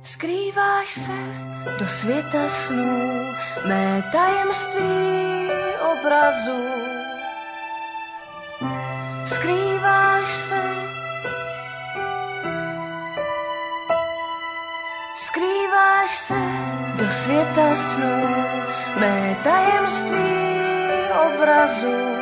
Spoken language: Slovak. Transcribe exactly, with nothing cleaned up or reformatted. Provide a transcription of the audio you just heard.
Skrýváš se do světa snů, mé tajemství obrazu. Skrýváš se, skrýváš se do světa snů, mé tajemství obrazu.